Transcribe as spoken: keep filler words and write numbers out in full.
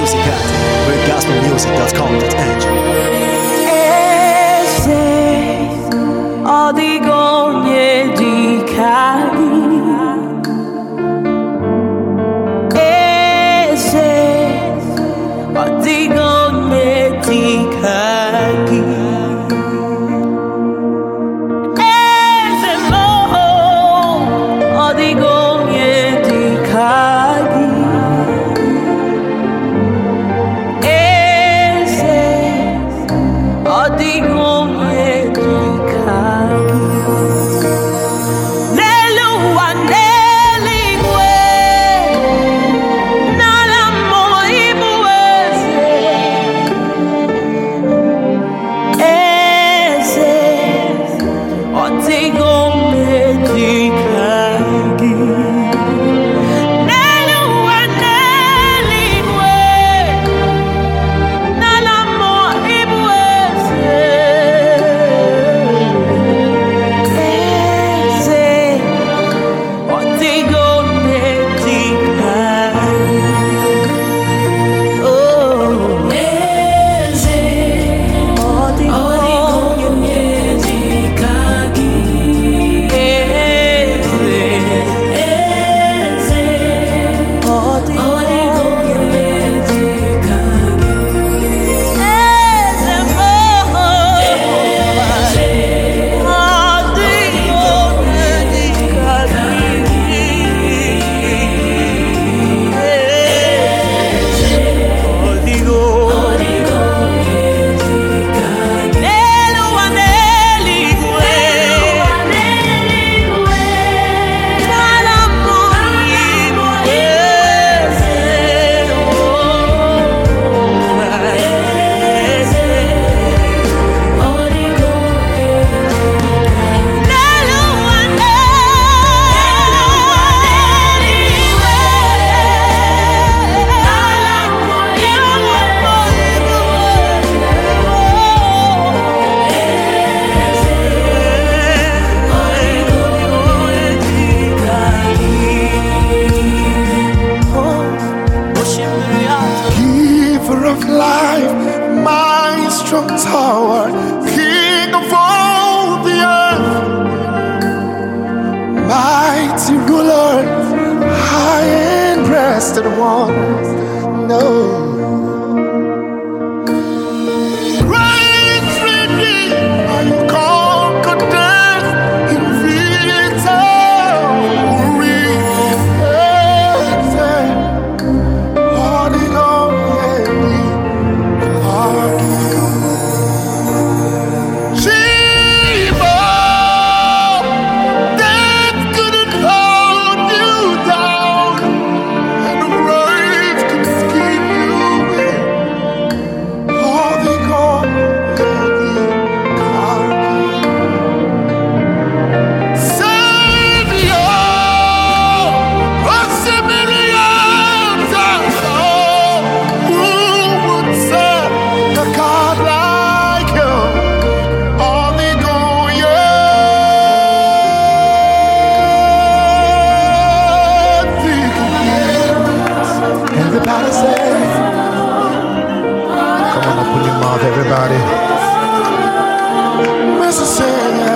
music at red gospel music dot com dot n g. Ese 어디고 예지카기 ese 어디고 예지카기 ese 뭐 어디고 예지카기 어디고 예지카기 렐루와 넬리괴 나라 모이부에세 에세 어디고 예지카기 렐루와 넬리괴 나라 모이부에세 Of life, my strong tower, King of all the earth, mighty ruler, high and breasted one. No. Great Redeemer, you conquered death in victory. Holding on. Everybody say, come on, open your mouth, everybody. Mister Say,